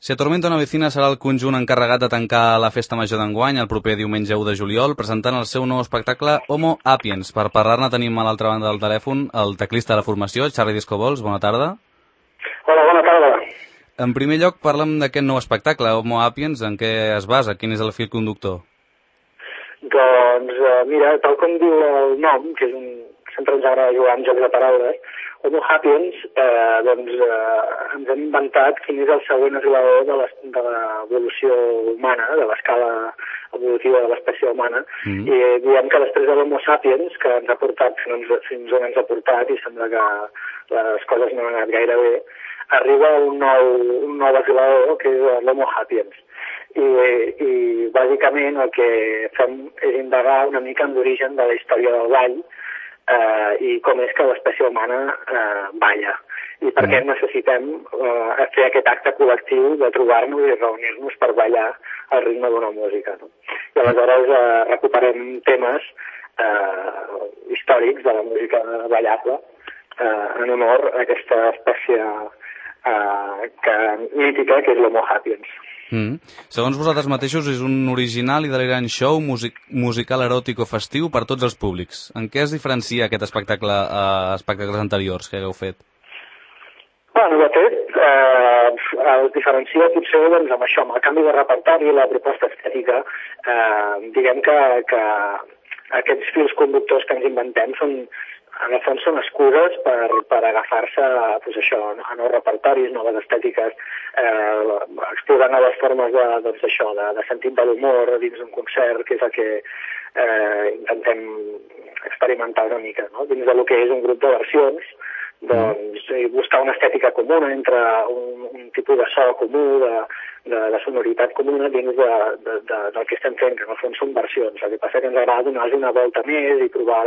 Si Atormenta una vecina serà el conjunt encarregat de tancar la festa major d'enguany el proper diumenge 1 de juliol, presentant el seu nou espectacle Homo Sapiens. Per parlar-ne tenim a l'altra banda del telèfon el teclista de la formació, Charlie Discobols. Bona tarda. Hola, bona tarda. En primer lloc, parla'm d'aquest nou espectacle, Homo Sapiens, en què es basa, quin és el fil conductor? Doncs, mira, tal com diu el nom, que sempre ens agrada jugar amb jocs de paraules, Homo Sapiens, ens hem inventat quin és el següent esglaó de l'evolució humana, de l'escala evolutiva de l'espècie humana, i diem que després de l'Homo Sapiens, que ens ha portat fins on ens ha portat, i sembla que les coses no han anat gaire bé, arriba un nou esglaó, que és l'Homo Sapiens. I bàsicament el que fem és indagar una mica en l'origen de la història del ball i com és que l'espècie humana balla i per què necessitem fer aquest acte col·lectiu de trobar-nos i reunir-nos per ballar al ritme d'una música, no? I aleshores recuperem temes històrics de la música ballable en honor a aquesta espècie mítica que és l'Homo Sapiens. Segons vosaltres mateixos, és un original i delirant show musical eròtico festiu per tots els públics. En què es diferencia aquest espectacle a espectacles anteriors que hagueu fet? Bueno, de fet, el diferencia potser amb això, amb el canvi de repertori i la proposta estètica. Diguem que aquests fils conductors que ens inventem en el fons són excuses per agafar-se a nous repertoris, noves estètiques, explorar noves formes de sentit de l'humor dins d'un concert, que és el que intentem experimentar una mica, no? Dins del que és un grup de versions, doncs buscar una estètica comuna entre un tipus de so comú, de sonoritat comuna dins del que estem fent, que en el fons són versions. El que passa que ens agrada donar-los una volta més i provar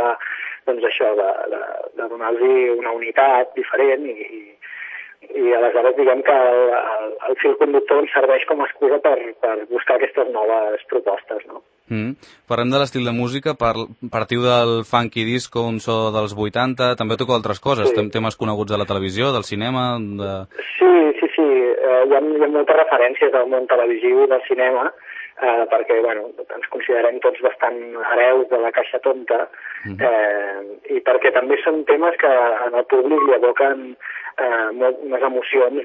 de donar-los una unitat diferent i aleshores diguem que el fil conductor ens serveix com a excusa per buscar aquestes noves propostes, no? Parlem de l'estil de música, partiu del funky disco, un so dels 80, també toco altres coses, temes coneguts de la televisió, del cinema... Sí, hi ha moltes referències al món televisiu i del cinema, perquè ens considerem tots bastant hereus de la caixa tonta, i perquè també són temes que en el públic li evoquen unes emocions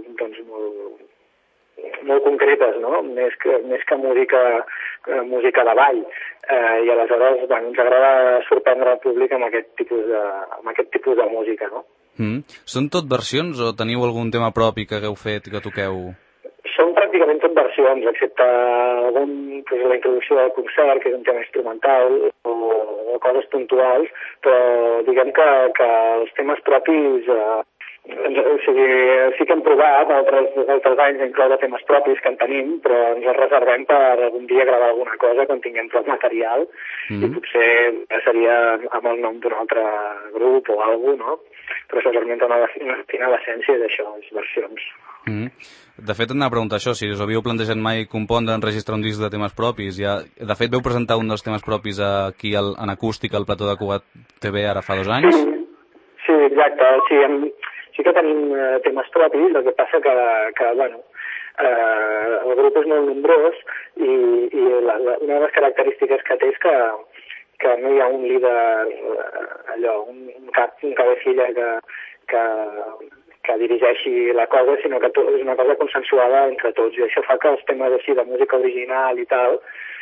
molt concretes, no? Més que música de ball. I aleshores ens agrada sorprendre el públic amb aquest tipus de música, no? Són tot versions o teniu algun tema propi que hagueu fet i que toqueu? Són pràcticament tot versions, excepte la introducció del concert, que és un tema instrumental, o coses puntuals, però diguem que els temes propis... sí que hem provat altres anys incloure temes propis que en tenim, però ens els reservem per algun dia gravar alguna cosa quan tinguem prou material i potser seria amb el nom d'un altre grup o alguna cosa, no? Però això realment una l'essència d'això, les versions. De fet, anava a preguntar això, si us havíeu plantejat mai compondre, enregistrar un disc de temes propis. De fet, veu presentar un dels temes propis aquí en acústic al plató de Cugat TV ara fa 2 anys? Sí, exacte. Sí que tenim temes propis, el que passa que el grup és molt nombrós i una de les característiques que té és que no hi ha un líder, un cabecilla que dirigeixi la cosa, sinó que és una cosa consensuada entre tots, i això fa que els temes així de música original i tal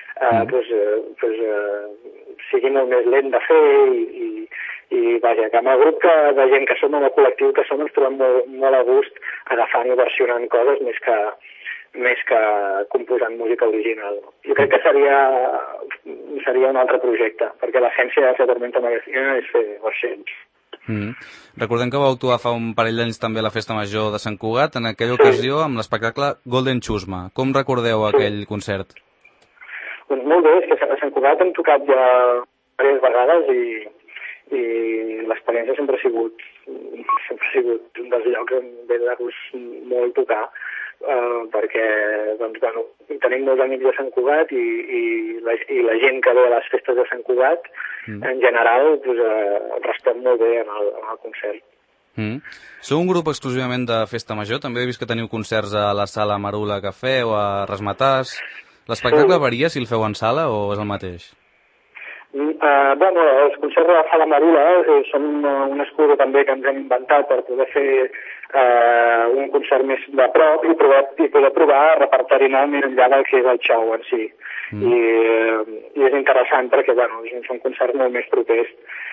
sigui molt més lent de fer i vaja, que amb el grup de gent que som, amb el col·lectiu que som, ens trobem molt a gust agafant i versionant coses més que composant música original. Jo crec que seria un altre projecte, perquè l'essència de Atormenta una vecina és fer versions. Recordem que vau actuar fa un parell d'anys també a la Festa Major de Sant Cugat, en aquella ocasió amb l'espectacle Golden Chusma. Com recordeu aquell concert? Doncs molt bé, és que a Sant Cugat hem tocat ja diverses vegades i l'experiència sempre ha sigut un dels llocs on ve de gust molt tocar, perquè tenim molts amics de Sant Cugat i la gent que ve a les festes de Sant Cugat en general respon molt bé en el concert. Sou un grup exclusivament de festa major? També he vist que teniu concerts a la Sala Marula Cafè o a Rasmatàs. L'espectacle varia si el feu en sala o és el mateix? Bueno, els concerts de la Sala Marula són un escudo també que ens hem inventat per poder fer un concert més de prop i poder provar repertori nou més enllà del que és el show en si. I és interessant perquè bueno, són concerts molt més propers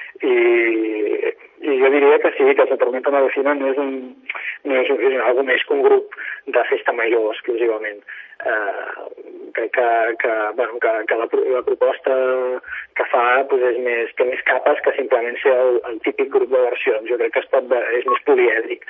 i jo diria que sí, que la Tormenta Medicina no és algo més que un grup de festa major exclusivament. Crec que la proposta que fa doncs, té més capes que simplement ser el típic grup de versions. Jo crec que és més polièdric.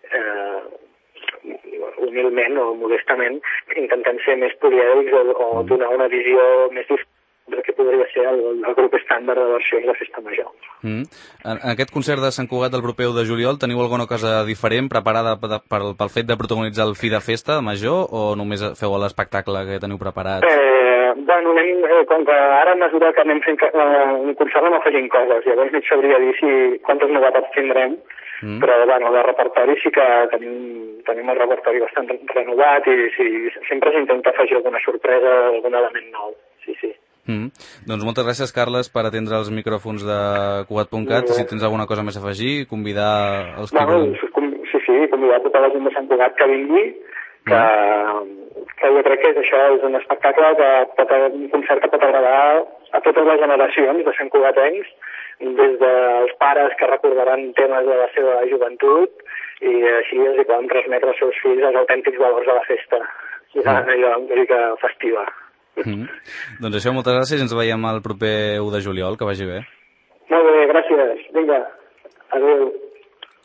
Humilment o modestament intentem ser més polièdrics o donar una visió més diferent del que podria ser el grup estàndard de versions de festa major. En aquest concert de Sant Cugat del proper 1 de juliol teniu alguna cosa diferent preparada pel fet de protagonitzar el Fi de Festa major o només feu l'espectacle que teniu preparat? Bueno, com que ara a mesura que anem fent un concert anem afegint coses, llavors no sabria dir quantes novetats tindrem, però bueno, de repertori sí que tenim el repertori bastant renovat i sempre s'intenta afegir alguna sorpresa, algun element nou, sí. Doncs moltes gràcies, Carles, per atendre els micròfons de Cugat.cat. Si tens alguna cosa més a afegir, convidar els que volen. Sí, convidar tota la gent de Sant Cugat que vingui, que jo crec que això és un espectacle un concert que pot agradar a totes les generacions de Sant Cugatencs, des dels pares que recordaran temes de la seva joventut i així els poden transmetre als seus fills els autèntics valors de la festa i allò una mica festiva. Doncs això, moltes gràcies i ens veiem el proper 1 de juliol, que vagi bé. Molt bé, gràcies. Vinga, adéu.